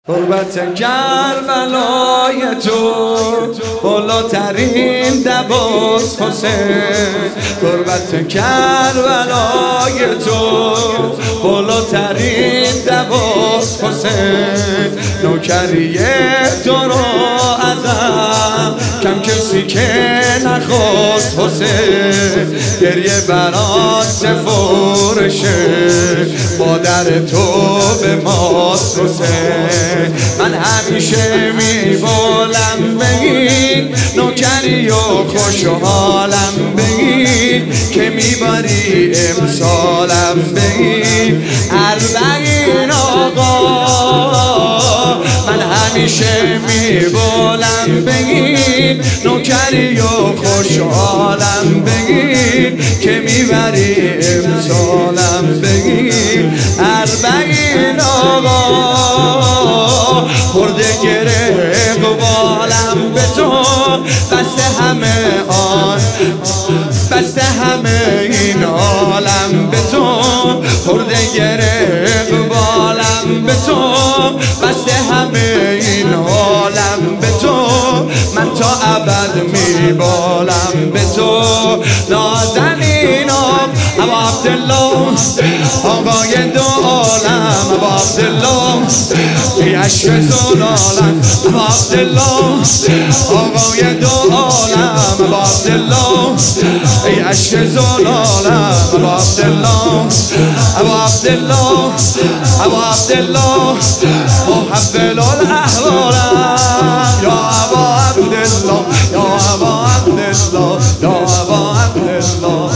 قربت کربلای تو بالاترین دواست حسین. قربت کربلای تو بالاترین دواست حسین. نوکری تو را ازم کم کسی که نخواست حسین. گریه برات سفارشه با در تو به ماست حسین. من همیشه میبالم بگین نوکری و خوشحالم بگین که میبری امسالم بگین اربعین آقا. من همیشه میبالم بگین نوکری و خوشحالم بگین که میبری امسالم بگین اربعین آقا. خورده گره اقبالم به تو بسته همه بسته همه این عالم به تو. خورده گره اقبالم به تو بسته همه این عالم به تو. من تا ابد میبالم به تو نازنینم ابا عبدالله آقای دو عالم ابا عبدالله ای عشق زلالم ابا عبدالله آقای دو عالم ابا عبدالله ای عشق زلالم ابا عبدالله ابا عبدالله ابا عبدالله محول الاحوالم یا ابا عبدالله یا ابا عبدالله یا ابا عبدالله.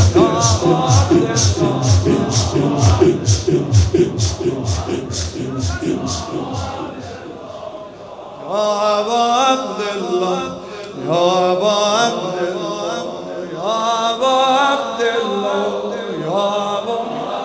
يا أبا عبد الله يا أبا عبد الله يا أبا عبد الله يا أبا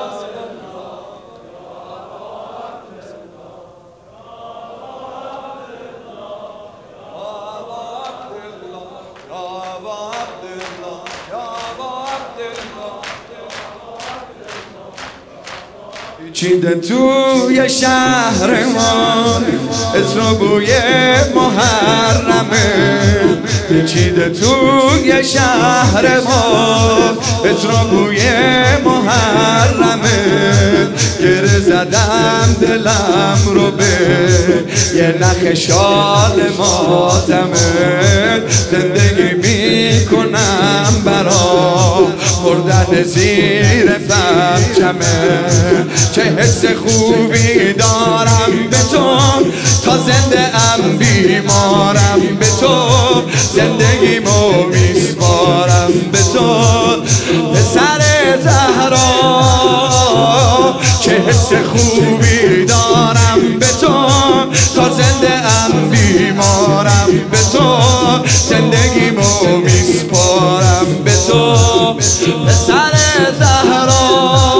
چیده توی شهر ما اسم بوی محرمه. چیده توی شهر ما اسم بوی محرمه. گره زدم دلم رو به یه نخ شال ماتمه. زندگی میکنم برا مردن زیر پرچمه. چه حس خوبی دارم به تو تا زنده ام بیمارم به تو. زندگیمو میسپارم به تو پسر زهرا. چه حس خوبی دارم به تو تا زنده ام بیمارم به تو. زندگیمو میسپارم به تو پسر زهرا.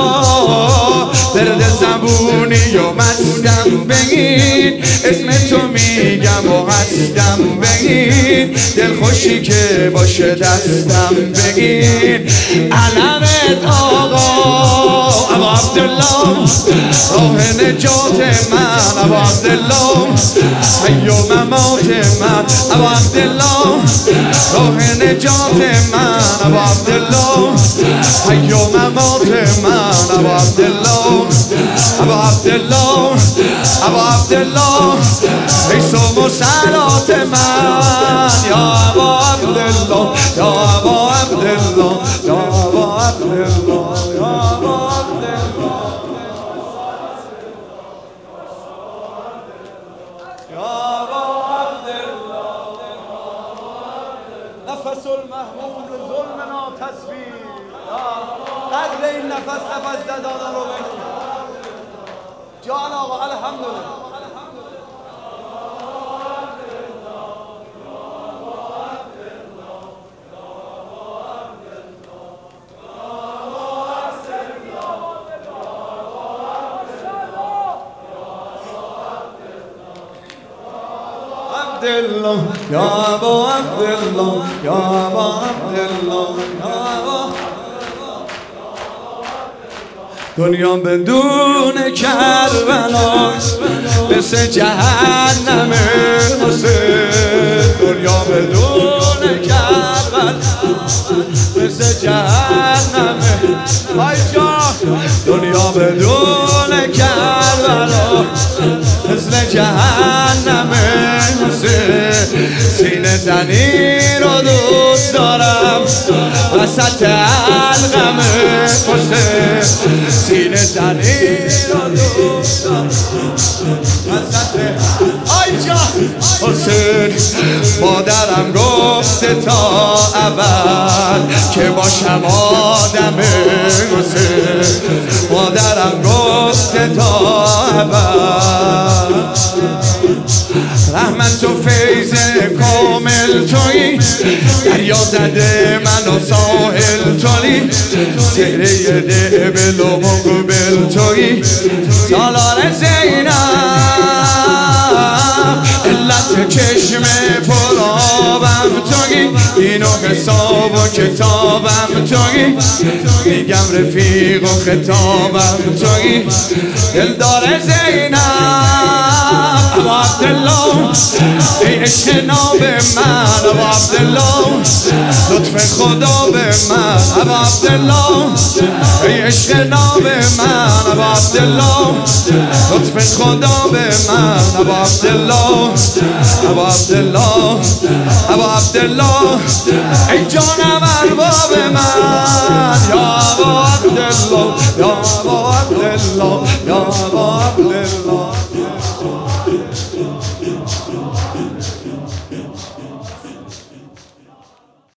درد زبونی و مستم بگین اسم تو میگم و هستم بگین. دلخوشی که باشه دستم بگین علمت آقا ابا عبدالله. راه نجات من ابا عبدالله. حی و ممات من ابا عبدالله. راه نجات من ابا عبدالله. حی و ممات من ابا عبدالله. ابا عبدالله ابا عبدالله ای صوم و صلات من یا ابا عبدالله یا ابا عبدالله یا ابا عبدالله یا ابا عبدالله یا ابا عبدالله. نفس المحمود ظلمنا تصویر قدر این نفس زدادن رو بگید جان آقا. الحمدلله عبدالله یا ابا عبدالله یا ابا عبدالله یا ابا. دنیا بدون کربلا مثل جهنم حسین. دنیا بدون کربلا مثل جهنم. آی جان دنیا بدون کربلا مثل جهنم حسین. سینه زنی رو دوست دارم وسط حلقم حسین. سینه زنی رو دوست دارم وسط آی جان حسین. مادرم گفته تا اول که باشم آدم حسین. مادرم گفته تا اول رحمت و فیض کامل تویی. دریا زده من و ساحل تویی. سهره دل و مقبل تویی. سالار زینب علت چشم پرابم تویی. اینو حساب و کتابم تویی. میگم رفیق و خطابم تویی. دلدار زینب ابو عبدالله ای عشق ناب من. ابو عبدالله لطف خدا به من. ابو عبدالله ای عشق ناب من. ابو عبدالله لطف خدا به من. ابو عبدالله ابو عبدالله ابو عبدالله ای جانم ارباب من.